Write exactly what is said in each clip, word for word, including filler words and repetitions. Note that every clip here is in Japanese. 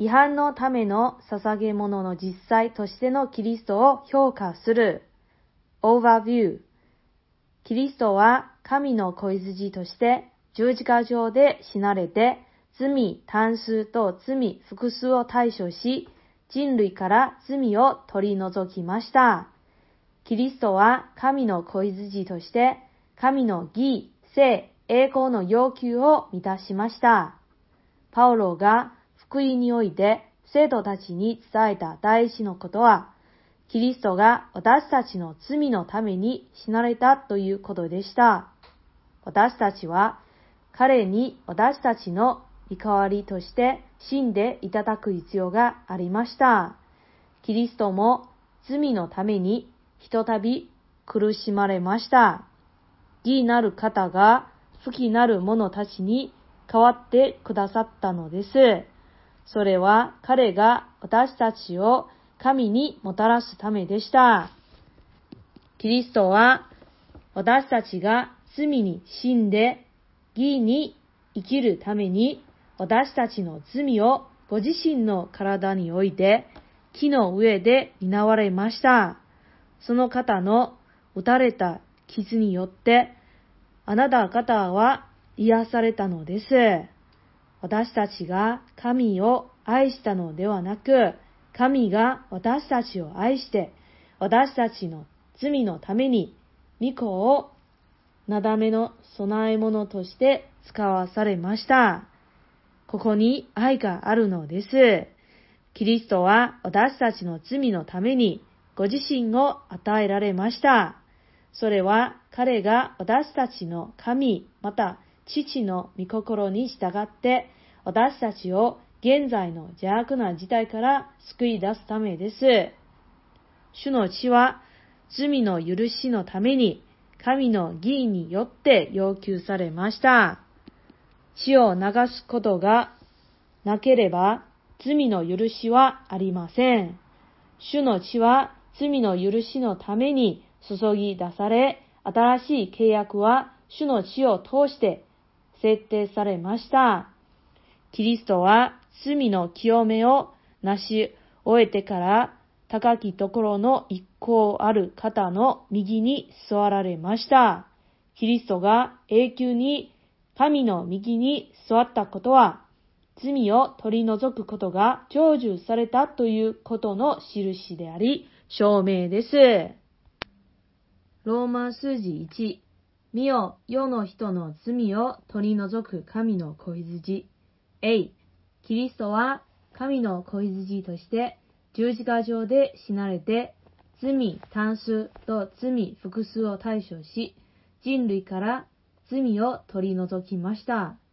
違反のための捧げ物の実際としてのキリストを評価する。Overview。キリストは神の子羊として十字架上で死なれて、罪単数と罪複数を対処し、人類から罪を取り除きました。キリストは神の子羊として、神の義、聖、栄光の要求を満たしました。パウロが福音において生徒たちに伝えた第一のことは、キリストが私たちの罪のために死なれたということでした。私たちは彼に私たちの身代わりとして死んでいただく必要がありました。キリストも罪のためにひとたび苦しまれました。義なる方が不義なる者たちに代わってくださったのです。それは彼が私たちを神にもたらすためでした。キリストは私たちが罪に死んで義に生きるために私たちの罪をご自身の体において木の上で担われました。その方の打たれた傷によってあなた方は癒されたのです。私たちが神を愛したのではなく、神が私たちを愛して、私たちの罪のために、御子をなだめの供え物として使わされました。ここに愛があるのです。キリストは私たちの罪のために、ご自身を与えられました。それは彼が私たちの神、また父の御心に従って、私たちを現在の邪悪な事態から救い出すためです。主の血は罪の許しのために神の義によって要求されました。血を流すことがなければ罪の許しはありません。主の血は罪の許しのために注ぎ出され、新しい契約は主の血を通して設定されました。キリストは罪の清めを成し終えてから高きところの一行ある方の右に座られました。キリストが永久に神の右に座ったことは、罪を取り除くことが成就されたということの印であり、証明です。ローマ数字いち、見よ、世の人の罪を取り除く神の子羊。A、キリストは神の子羊として十字架上で死なれて、罪単数と罪複数を対処し、人類から罪を取り除きました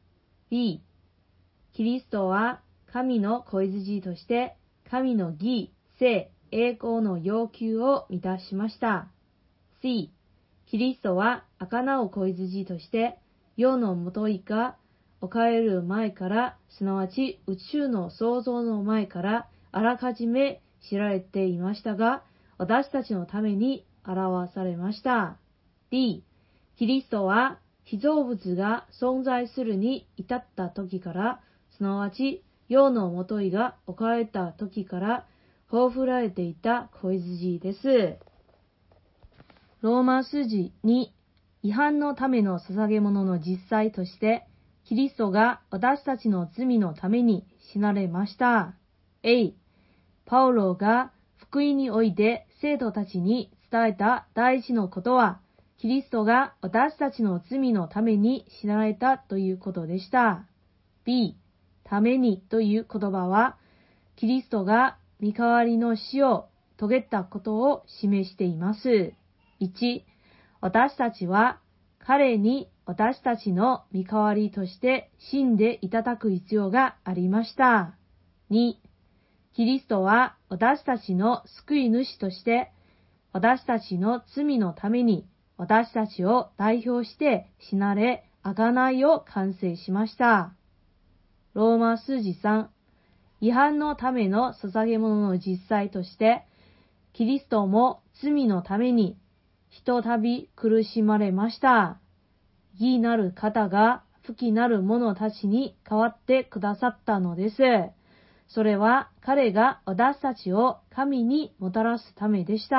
。B、キリストは神の子羊として神の義、聖、栄光の要求を満たしました。C、キリストは贖う子羊として世のもといが置かれる前から、すなわち宇宙の創造の前からあらかじめ知られていましたが、私たちのために表されました。D、キリストは被造物が存在するに至った時から、すなわち世のもといが置かれた時から葬られていた子羊です。ローマ数字に、違反のための捧げ物の実際として、キリストが私たちの罪のために死なれました。A、パウロが福音において生徒たちに伝えた第一のことは、キリストが私たちの罪のために死なれたということでした。B、ためにという言葉は、キリストが身代わりの死を遂げたことを示しています。いち、私たちは彼に私たちの身代わりとして死んでいただく必要がありました。に、キリストは私たちの救い主として私たちの罪のために私たちを代表して死なれ、贖いを完成しました。ローマ数字さん、違反のための捧げ物の実際として、キリストも罪のためにひとたび苦しまれました。義なる方が不義なる者たちに代わってくださったのです。 それは彼が私たちを神にもたらすためでした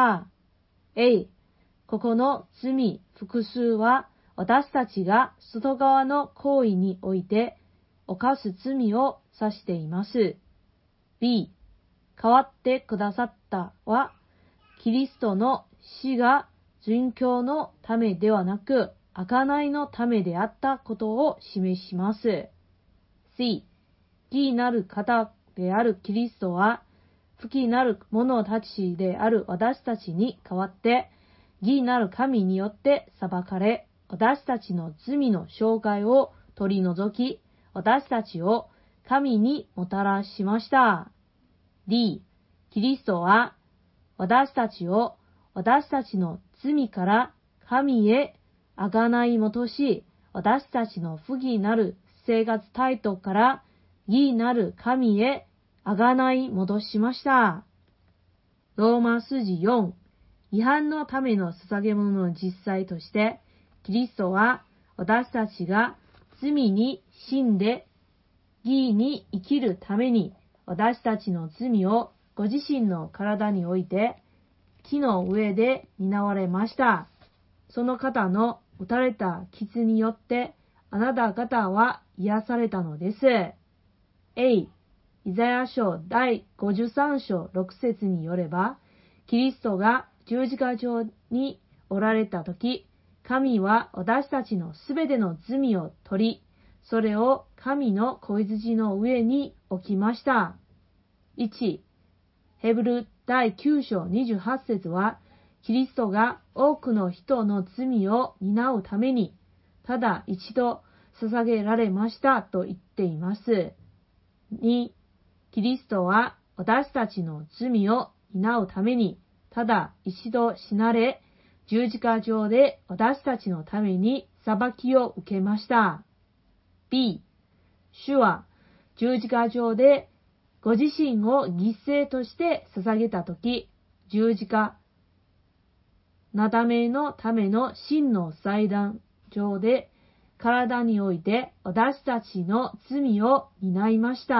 。A、ここの罪、複数は私たちが外側の行為において犯す罪を指しています。B、変わってくださったは、キリストの死が殉教のためではなく、贖いのためであったことを示します。C、義なる方であるキリストは、不義なる者たちである私たちに代わって、義なる神によって裁かれ、私たちの罪の障害を取り除き、私たちを神にもたらしました。D、キリストは私たちを私たちの罪から神へ贖い戻し、私たちの不義なる生活態度から義なる神へ贖い戻しました。ローマ筋よん、違反のための捧げ物の実際として、キリストは私たちが罪に死んで義に生きるために私たちの罪をご自身の体において木の上で担われました。その方の打たれた傷によってあなた方は癒されたのです。A、イザヤ書第ごじゅうさん章ろく節によれば、キリストが十字架上におられたとき、神は私たちのすべての罪を取り、それを神の子羊の上に置きました。いち、ヘブル第きゅう章にじゅうはち節は、キリストが多くの人の罪を担うために、ただ一度捧げられましたと言っています。に、キリストは私たちの罪を担うために、ただ一度死なれ、十字架上で私たちのために裁きを受けました。B、主は十字架上でご自身を犠牲として捧げたとき、十字架、なだめのための真の祭壇上で体において私たちの罪を担いました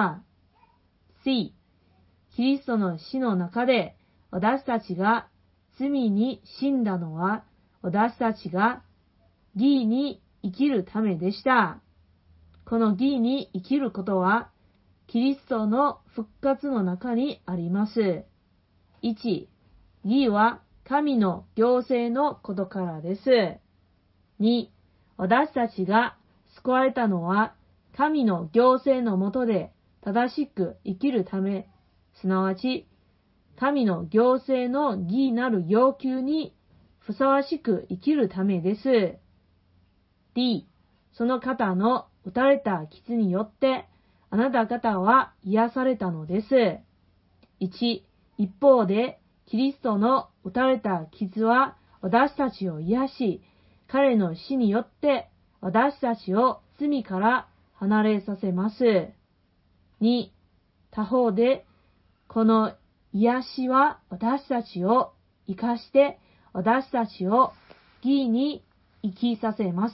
。C、キリストの死の中で私たちが罪に死んだのは私たちが義に生きるためでした。この義に生きることはキリストの復活の中にあります。いち、義は神の行政のことからです。に、私たちが救われたのは神の行政の下で正しく生きるため、すなわち神の行政の義なる要求にふさわしく生きるためです。D、その方の打たれた傷によってあなた方は癒されたのです。いち、一方でキリストの打たれた傷は私たちを癒し、彼の死によって私たちを罪から離れさせます。に、他方でこの癒しは私たちを生かして私たちを義に生きさせます。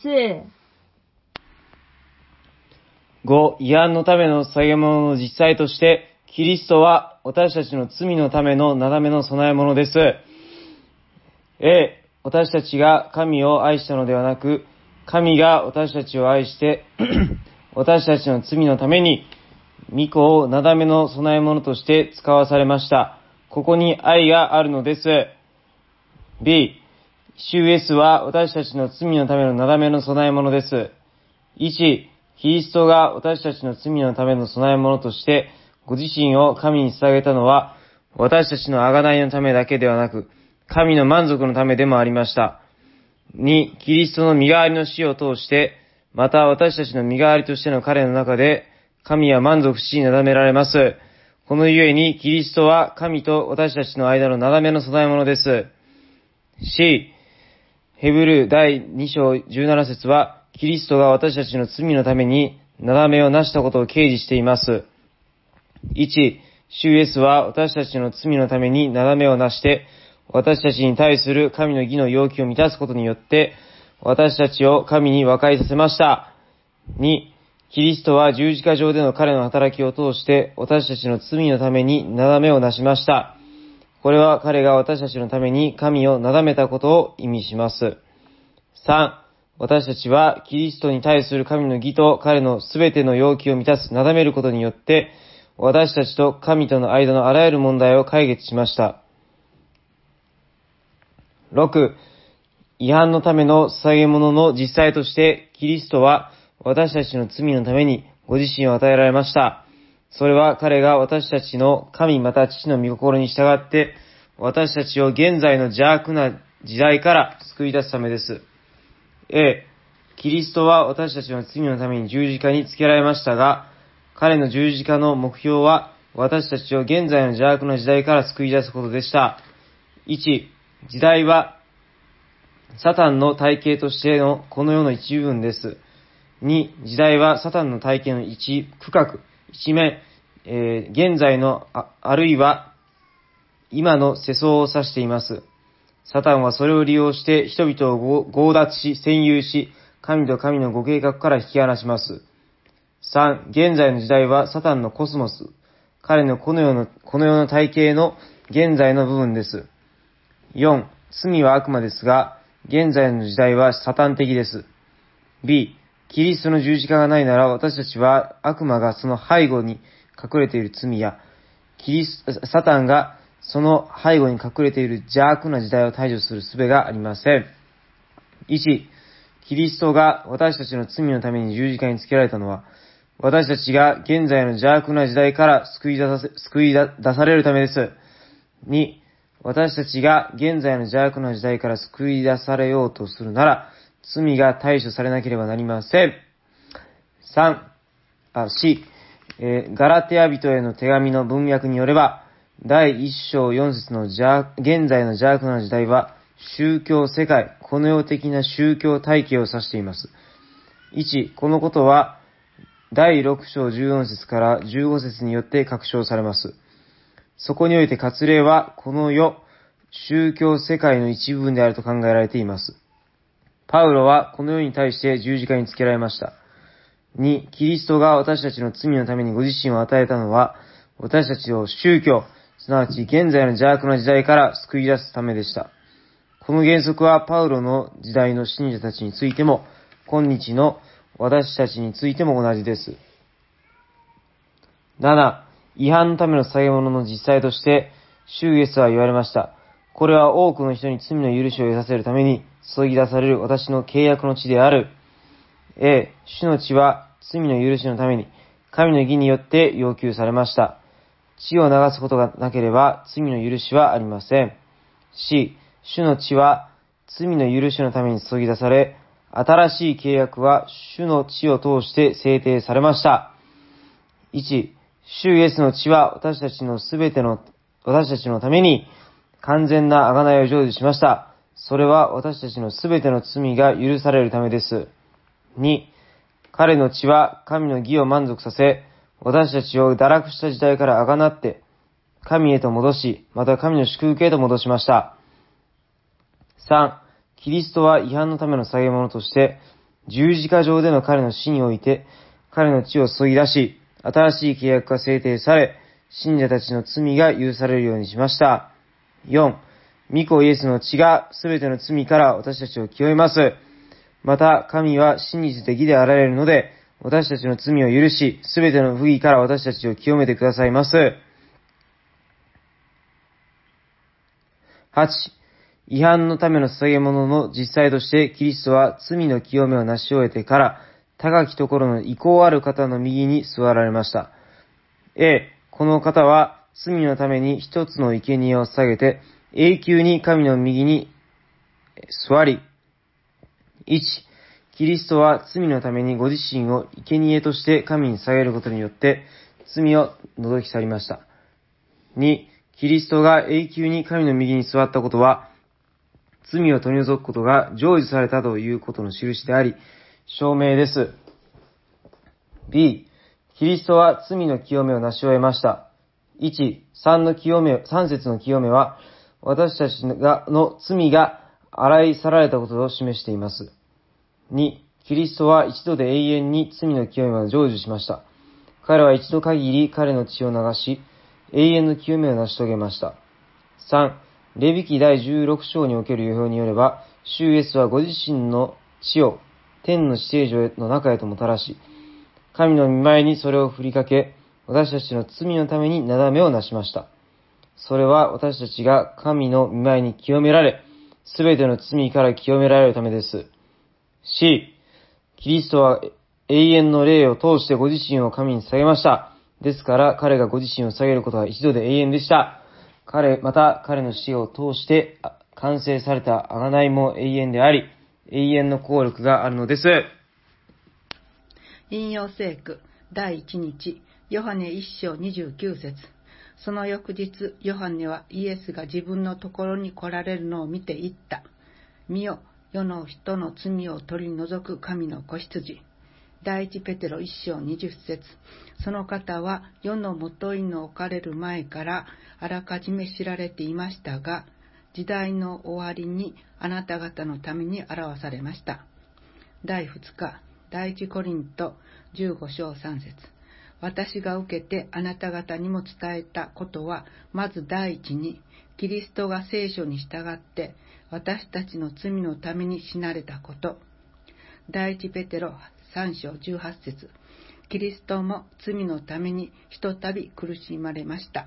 ご、違反のための捧げ物の実際として、キリストは私たちの罪のためのなだめの備え物です。A、私たちが神を愛したのではなく、神が私たちを愛して、私たちの罪のために、御子をなだめの備え物として使わされました。ここに愛があるのです。B、主イエスは私たちの罪のためのなだめの備え物です。いち、キリストが私たちの罪のための備え物として、ご自身を神に捧げたのは、私たちの贖いのためだけではなく、神の満足のためでもありました。に、キリストの身代わりの死を通して、また私たちの身代わりとしての彼の中で、神は満足し、なだめられます。このゆえに、キリストは神と私たちの間のなだめの備え物です。C、ヘブル第に章じゅうなな節は、キリストが私たちの罪のためになだめをなしたことを掲示しています。いち、主イエスは私たちの罪のためになだめをなして、私たちに対する神の義の要求を満たすことによって、私たちを神に和解させました。に、 キリストは十字架上での彼の働きを通して私たちの罪のためになだめをなしました。これは彼が私たちのために神をなだめたことを意味します。さん、私たちはキリストに対する神の義と彼のすべての要求を満たすなだめることによって私たちと神との間のあらゆる問題を解決しました。ろく、違反のための捧げ物の実際としてキリストは私たちの罪のためにご自身を与えられました。それは彼が私たちの神また父の御心に従って私たちを現在の邪悪な時代から救い出すためです。A、キリストは私たちの罪のために十字架につけられましたが、彼の十字架の目標は私たちを現在の邪悪な時代から救い出すことでした。いち、時代はサタンの体系としてのこの世の一部分です。に、時代はサタンの体系の一区画、一面、えー、現在の あ, あるいは今の世相を指しています。サタンはそれを利用して人々を強奪し、占有し、神と神のご計画から引き離します。さん、現在の時代はサタンのコスモス、彼のこの世の、この世の体系の現在の部分です。よん、罪は悪魔ですが、現在の時代はサタン的です。B、キリストの十字架がないなら私たちは悪魔がその背後に隠れている罪や、キリスサタンがその背後に隠れている邪悪な時代を排除する術がありません。いち、キリストが私たちの罪のために十字架につけられたのは、私たちが現在の邪悪な時代から救い出させ、救い出されるためです。に、私たちが現在の邪悪な時代から救い出されようとするなら、罪が対処されなければなりません。さん、あ、C、えー、ガラテア人への手紙の文脈によれば、だいいっ章よん節の邪現在の邪悪な時代は、宗教世界、この世的な宗教体系を指しています。いち、このことは、だいろく章じゅうよん節からじゅうご節によって確証されます。そこにおいて割礼は、この世、宗教世界の一部分であると考えられています。パウロはこの世に対して十字架につけられました。に、キリストが私たちの罪のためにご自身を与えたのは、私たちを宗教、すなわち現在の邪悪な時代から救い出すためでした。この原則はパウロの時代の信者たちについても、今日の私たちについても同じです。なな、違反のための捧げ物の実際として、主イエスは言われました。これは多くの人に罪の許しを得させるために注ぎ出される私の契約の地である。A、主の血は罪の許しのために神の義によって要求されました。血を流すことがなければ罪の許しはありません。C、主の血は罪の許しのために注ぎ出され、新しい契約は主の血を通して制定されました。いち、主イエスの血は私たちのすべての、私たちのために完全な贖いを成就しました。それは私たちのすべての罪が許されるためです。に、彼の血は神の義を満足させ、私たちを堕落した時代から贖って、神へと戻し、また神の祝福へと戻しました。さん、キリストは違反のための捧げ物として、十字架上での彼の死において、彼の血を注ぎ出し、新しい契約が制定され、信者たちの罪が許されるようにしました。よん、御子イエスの血がすべての罪から私たちを清めます。また、神は真実で義であられるので、私たちの罪を許し、すべての不義から私たちを清めてくださいます。はち、違反のための捧げ物の実際として、キリストは罪の清めを成し終えてから、高きところの意向ある方の右に座られました。A、この方は罪のために一つの生贄を捧げて、永久に神の右に座り、いち、キリストは罪のためにご自身を生贄として神に捧げることによって罪を除き去りました。に、キリストが永久に神の右に座ったことは、罪を取り除くことが成就されたということの印であり、証明です。B、キリストは罪の清めを成し終えました。いち、さんの清め、さん節の清めは、私たちがの罪が洗い去られたことを示しています。に、 キリストは一度で永遠に罪の清めを成就しました。彼は一度限り彼の血を流し、永遠の清めを成し遂げました。さん、レビ記第じゅうろく章における予表によれば、主イエスはご自身の血を天の至聖所の中へともたらし、神の御前にそれを振りかけ、私たちの罪のためになだめをなしました。それは私たちが神の御前に清められ、すべての罪から清められるためです。C、キリストは永遠の霊を通してご自身を神に下げました。ですから彼がご自身を下げることは一度で永遠でした。彼、また彼の死を通して完成された贖いも永遠であり、永遠の効力があるのです。 引用聖句第一日、ヨハネ一章にじゅうきゅう節。その翌日、ヨハネはイエスが自分のところに来られるのを見て言った。見よ、世の人の罪を取り除く神の子羊。第一ペテロ一章二十節。その方は世のもといの置かれる前からあらかじめ知られていましたが、時代の終わりにあなた方のために表されました。第二日、第一コリント十五章三節。私が受けてあなた方にも伝えたことは、まず第一に、キリストが聖書に従って私たちの罪のために死なれたこと。第一ペテロ三章十八節。キリストも罪のためにひとたび苦しまれました。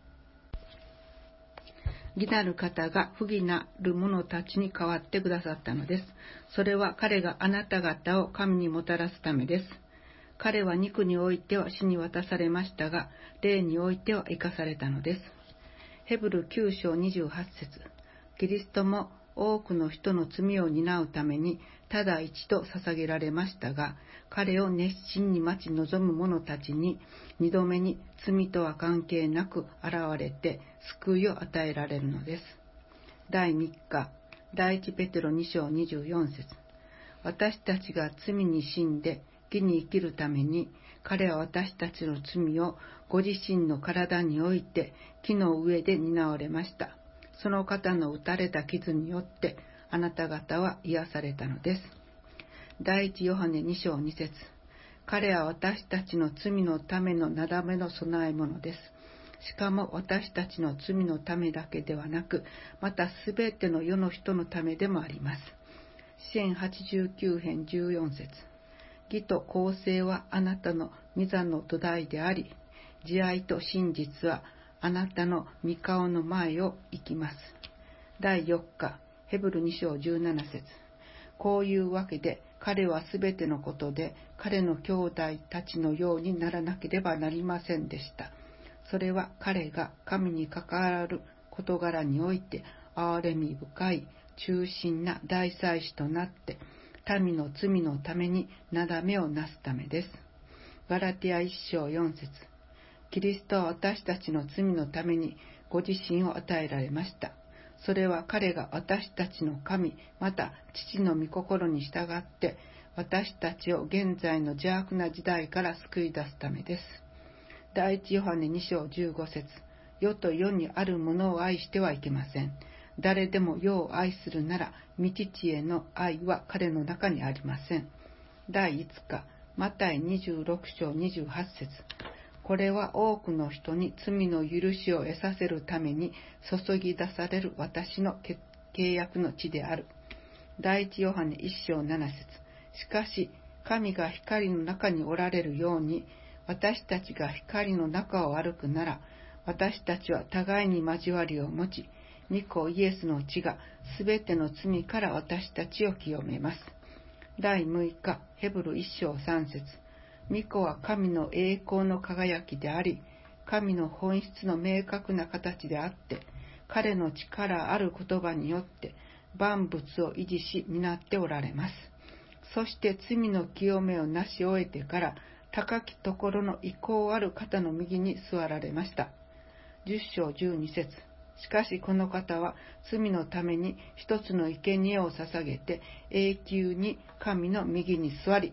義なる方が不義なる者たちに代わってくださったのです。それは彼があなた方を神にもたらすためです。彼は肉においては死に渡されましたが、霊においては生かされたのです。ヘブルきゅう章にじゅうはち節。キリストも多くの人の罪を担うためにただ一度捧げられましたが、彼を熱心に待ち望む者たちに二度目に罪とは関係なく現れて救いを与えられるのです。第三日、第一ペテロに章にじゅうよん節。私たちが罪に死んで義に生きるために、彼は私たちの罪をご自身の体において木の上で担われました。その方の打たれた傷によってあなた方は癒されたのです。第一ヨハネに章に節。彼は私たちの罪のためのなだめの備え物です。しかも私たちの罪のためだけではなく、またすべての世の人のためでもあります。詩編はちじゅうきゅう編じゅうよん節。義と公正はあなたの御座の土台であり、慈愛と真実はあなたの御顔の前を行きます。だいよっか、ヘブルに章じゅうなな節。こういうわけで彼はすべてのことで彼の兄弟たちのようにならなければなりませんでした。それは彼が神に関わる事柄において憐れみ深い忠心な大祭司となって民の罪のためになだめをなすためです。ガラティアいち章よん節。キリストは私たちの罪のためにご自身を与えられました。それは彼が私たちの神、また父の御心に従って私たちを現在の邪悪な時代から救い出すためです。第一ヨハネに章じゅうご節。世と世にあるものを愛してはいけません。誰でも世を愛するなら、御父への愛は彼の中にありません。だいいつか、マタイにじゅうろく章にじゅうはち節。これは多くの人に罪の許しを得させるために注ぎ出される私の契約の地である。第一ヨハネいち章なな節。しかし、神が光の中におられるように、私たちが光の中を歩くなら、私たちは互いに交わりを持ち、御子イエスの血がすべての罪から私たちを清めます。だいむいか、ヘブルいち章さん節。御子は神の栄光の輝きであり、神の本質の明確な形であって、彼の力ある言葉によって万物を維持し担っておられます。そして罪の清めをなし終えてから、高きところの威光ある方の右に座られました。じゅっ章じゅうに節。しかしこの方は罪のために一つの生贄を捧げて永久に神の右に座り、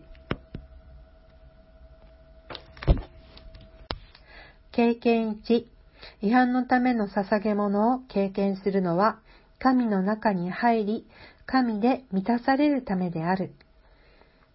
経験いち、違反のための捧げ物を経験するのは神の中に入り、神で満たされるためである。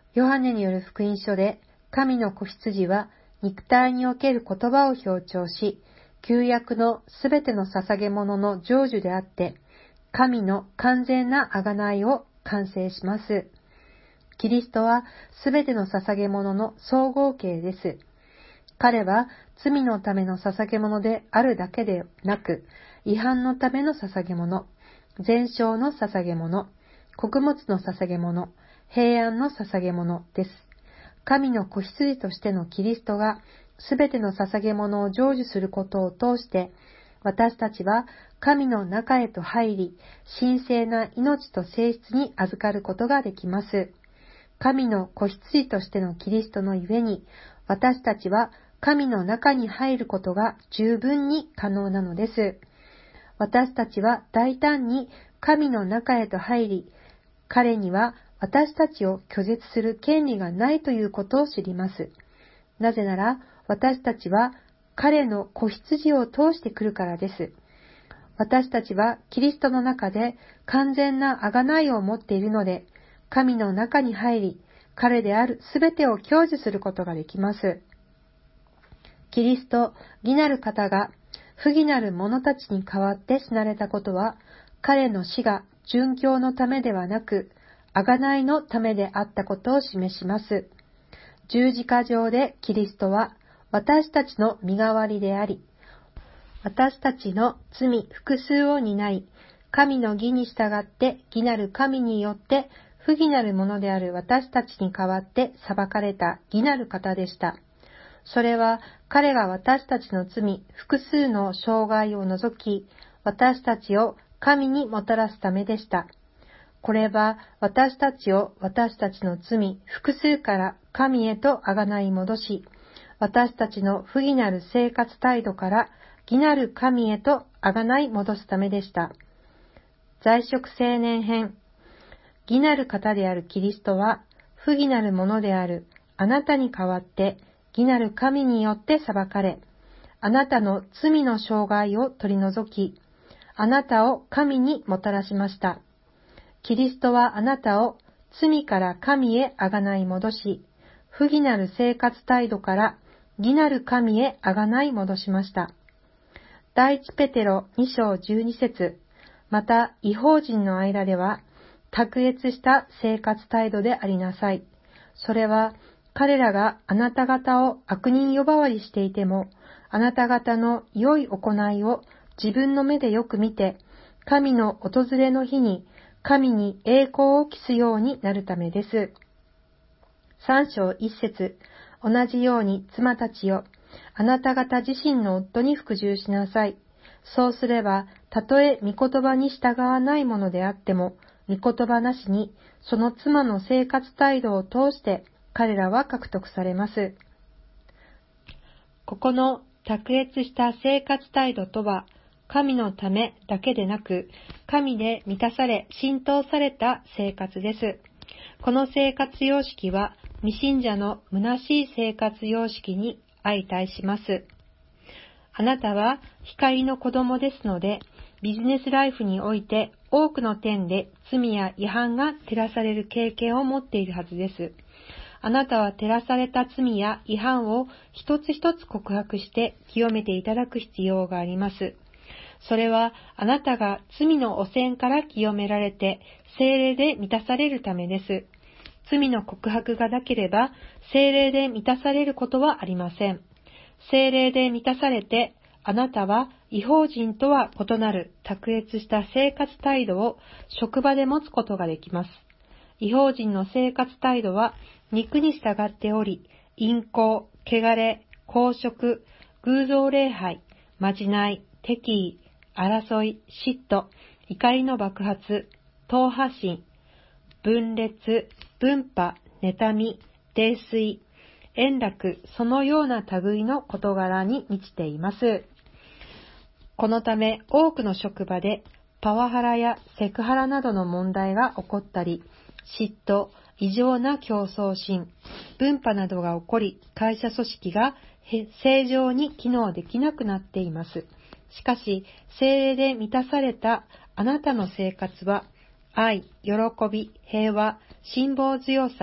ヨハネによる福音書で、神の子羊は肉体における言葉を強調し、旧約のすべての捧げ物の成就であって、神の完全な贖いを完成します。キリストはすべての捧げ物の総合形です。彼は罪のための捧げ物であるだけでなく、違反のための捧げ物、全焼の捧げ物、穀物の捧げ物、平安の捧げ物です。神の子羊としてのキリストがすべての捧げ物を成就することを通して、私たちは神の中へと入り、神聖な命と性質に預かることができます。神の子羊としてのキリストのゆえに、私たちは神の中に入ることが十分に可能なのです。私たちは大胆に神の中へと入り、彼には私たちを拒絶する権利がないということを知ります。なぜなら、私たちは彼の子羊を通してくるからです。私たちはキリストの中で完全な贖いを持っているので、神の中に入り、彼であるすべてを享受することができます。キリスト、義なる方が不義なる者たちに代わって死なれたことは、彼の死が殉教のためではなく、贖いのためであったことを示します。十字架上でキリストは私たちの身代わりであり、私たちの罪複数を担い、神の義に従って義なる神によって不義なる者である私たちに代わって裁かれた義なる方でした。それは彼が私たちの罪複数の障害を除き、私たちを神にもたらすためでした。これは私たちを私たちの罪複数から神へとあがない戻し、私たちの不義なる生活態度から義なる神へとあがない戻すためでした。在職青年編。義なる方であるキリストは、不義なるものであるあなたに代わって義なる神によって裁かれ、あなたの罪の障害を取り除き、あなたを神にもたらしました。キリストはあなたを罪から神へあがない戻し、不義なる生活態度から義なる神へあがない戻しました。第一ペテロに章じゅうに節、また異邦人の間では、卓越した生活態度でありなさい。それは、彼らがあなた方を悪人呼ばわりしていても、あなた方の良い行いを自分の目でよく見て、神の訪れの日に神に栄光を期すようになるためです。三章一節、同じように妻たちよ、あなた方自身の夫に服従しなさい。そうすれば、たとえ御言葉に従わないものであっても、御言葉なしに、その妻の生活態度を通して彼らは獲得されます。ここの卓越した生活態度とは、神のためだけでなく、神で満たされ浸透された生活です。この生活様式は、未信者の虚しい生活様式に相対します。あなたは光の子供ですので、ビジネスライフにおいて多くの点で罪や違反が照らされる経験を持っているはずです。あなたは照らされた罪や違反を一つ一つ告白して清めていただく必要があります。それはあなたが罪の汚染から清められて聖霊で満たされるためです。罪の告白がなければ聖霊で満たされることはありません。聖霊で満たされて、あなたは異邦人とは異なる卓越した生活態度を職場で持つことができます。異邦人の生活態度は肉に従っており、淫行、汚れ、公職、偶像礼拝、まじない、敵意、争い、嫉妬、怒りの爆発、党派心、分裂、分派、妬み、泥酔、円楽、そのような類の事柄に満ちています。このため多くの職場でパワハラやセクハラなどの問題が起こったり、嫉妬、異常な競争心、分派などが起こり、会社組織が正常に機能できなくなっています。しかし、聖霊で満たされたあなたの生活は、愛、喜び、平和、辛抱強さ、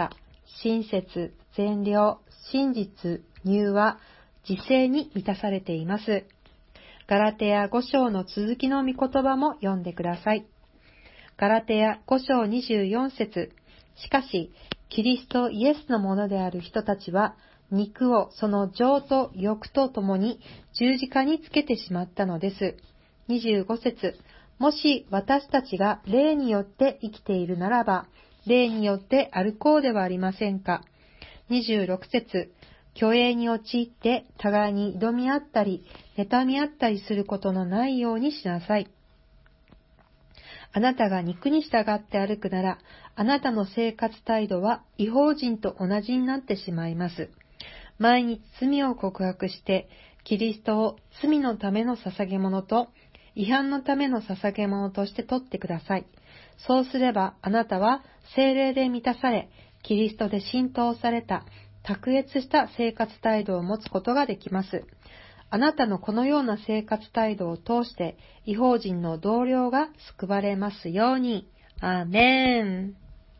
親切、善良、真実、柔和、自制に満たされています。ガラテヤご章の続きの御言葉も読んでください。ガラテヤご章にじゅうよん節。しかし、キリストイエスのものである人たちは、肉をその情と欲とともに十字架につけてしまったのです。にじゅうご節。もし私たちが霊によって生きているならば、霊によって歩こうではありませんか。にじゅうろく節。虚栄に陥って互いに挑み合ったり、妬み合ったりすることのないようにしなさい。あなたが肉に従って歩くなら、あなたの生活態度は異邦人と同じになってしまいます。毎日罪を告白して、キリストを罪のための捧げ物と、違反のための捧げ物として取ってください。そうすれば、あなたは聖霊で満たされ、キリストで浸透された、卓越した生活態度を持つことができます。あなたのこのような生活態度を通して、異邦人の同僚が救われますように。アーメン。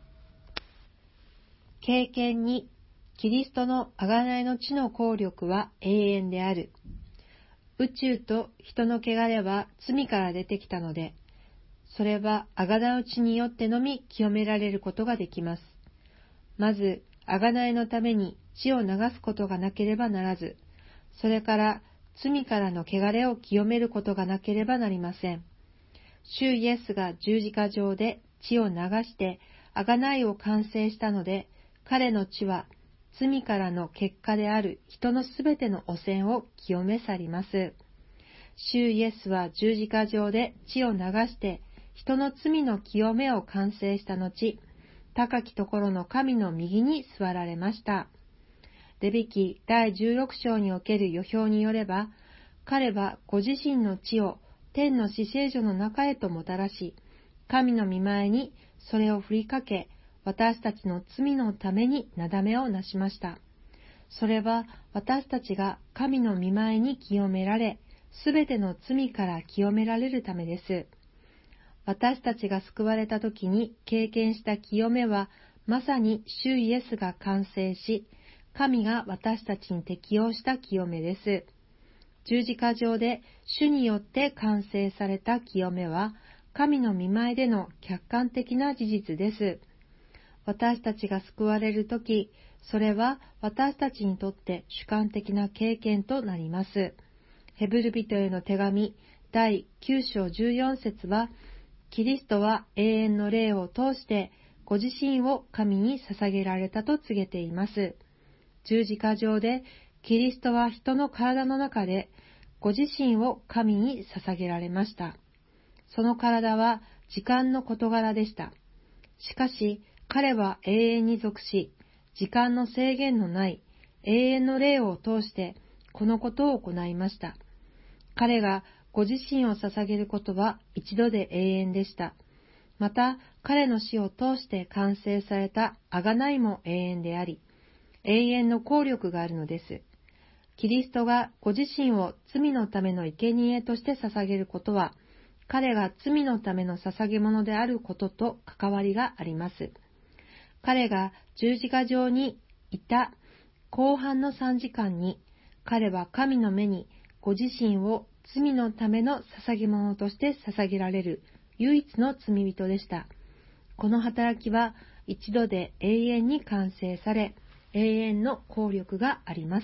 経験に、キリストの贖いの地の効力は永遠である。宇宙と人の汚れは罪から出てきたので、それは贖う地によってのみ清められることができます。まず、贖いのために血を流すことがなければならず、それから罪からの汚れを清めることがなければなりません。主イエスが十字架上で血を流して贖いを完成したので、彼の血は罪からの結果である人のすべての汚染を清め去ります。主イエスは十字架上で血を流して人の罪の清めを完成した後、高きところの神の右に座られました。レビ記だいじゅうろく章における予表によれば、彼はご自身の血を天の至聖所の中へともたらし、神の御前にそれを振りかけ、私たちの罪のためになだめをなしました。それは私たちが神の御前に清められ、すべての罪から清められるためです。私たちが救われた時に経験した清めは、まさに主イエスが完成し、神が私たちに適用した清めです。十字架上で主によって完成された清めは、神の御前での客観的な事実です。私たちが救われるとき、それは私たちにとって主観的な経験となります。ヘブル人への手紙だいきゅう章じゅうよん節は、キリストは永遠の霊を通してご自身を神に捧げられたと告げています。十字架上でキリストは人の体の中でご自身を神に捧げられました。その体は時間の事柄でした。しかし彼は永遠に属し、時間の制限のない永遠の霊を通してこのことを行いました。彼がご自身を捧げることは一度で永遠でした。また彼の死を通して完成された贖いも永遠であり、永遠の効力があるのです。キリストがご自身を罪のための生贄として捧げることは、彼が罪のための捧げ物であることと関わりがあります。彼が十字架上にいた後半のさんじかんに、彼は神の目にご自身を罪のための捧げ物として捧げられる唯一の罪人でした。この働きは一度で永遠に完成され、永遠の効力があります。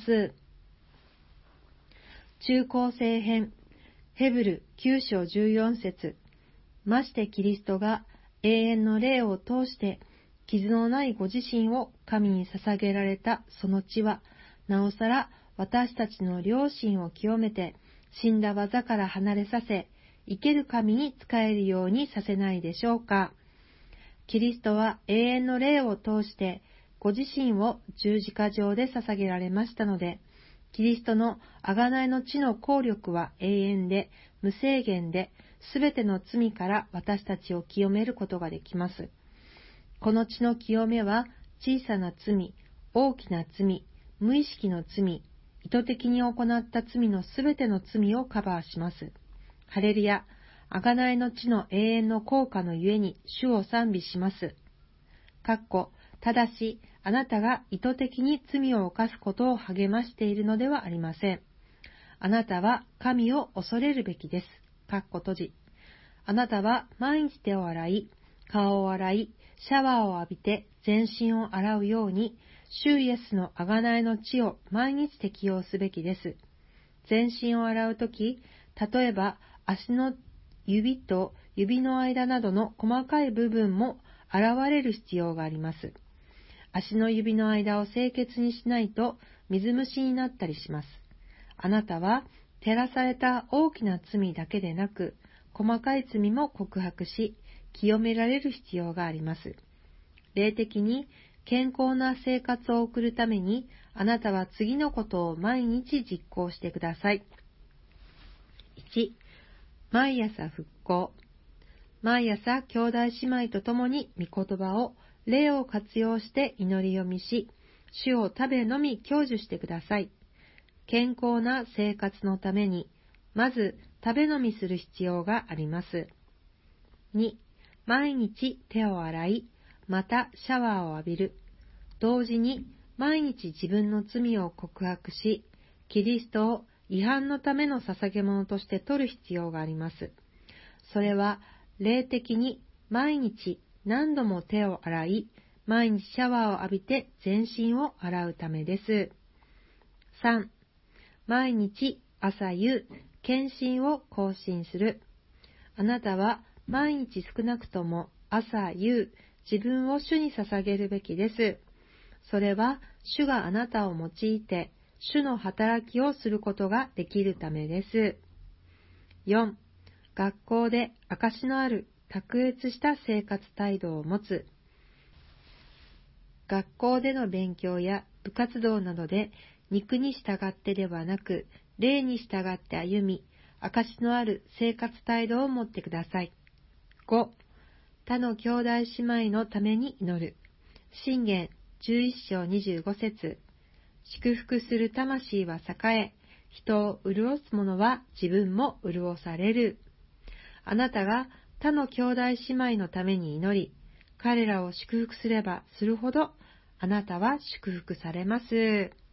中高生編ヘブルきゅう章じゅうよん節。ましてキリストが永遠の霊を通して傷のないご自身を神に捧げられたその地は、なおさら私たちの良心を清めて、死んだ技から離れさせ、生ける神に仕えるようにさせないでしょうか。キリストは永遠の霊を通して、ご自身を十字架上で捧げられましたので、キリストの贖いの地の効力は永遠で、無制限で、すべての罪から私たちを清めることができます。この地の清めは、小さな罪、大きな罪、無意識の罪、意図的に行った罪のすべての罪をカバーします。ハレルヤ、贖いの地の永遠の効果のゆえに主を賛美します。かっこただし、 あなたが意図的に罪を犯すことを励ましているのではありません。あなたは神を恐れるべきです。かっこ閉じ。あなたは毎日手を洗い、顔を洗い、シャワーを浴びて全身を洗うように、主イエスの贖いの地を毎日適用すべきです。全身を洗うとき、例えば足の指と指の間などの細かい部分も洗われる必要があります。足の指の間を清潔にしないと水虫になったりします。あなたは照らされた大きな罪だけでなく、細かい罪も告白し、清められる必要があります。霊的に健康な生活を送るために、あなたは次のことを毎日実行してください。いち、毎朝復興。毎朝兄弟姉妹と共に御言葉を、霊を活用して祈り読みし、主を食べ飲み享受してください。健康な生活のために、まず食べ飲みする必要があります。に、毎日手を洗い、またシャワーを浴びる。同時に毎日自分の罪を告白し、キリストを違反のための捧げ物として取る必要があります。それは霊的に毎日何度も手を洗い、毎日シャワーを浴びて全身を洗うためです。さん、毎日朝夕、献身を更新する。あなたは毎日少なくとも朝夕、自分を主に捧げるべきです。それは主があなたを用いて、主の働きをすることができるためです。よん、学校で証のある卓越した生活態度を持つ。学校での勉強や部活動などで肉に従ってではなく、霊に従って歩み、証のある生活態度を持ってください。ご、他の兄弟姉妹のために祈る。箴言じゅういっ章にじゅうご節。祝福する魂は栄え、人を潤す者は自分も潤される。あなたが他の兄弟姉妹のために祈り、彼らを祝福すればするほど、あなたは祝福されます。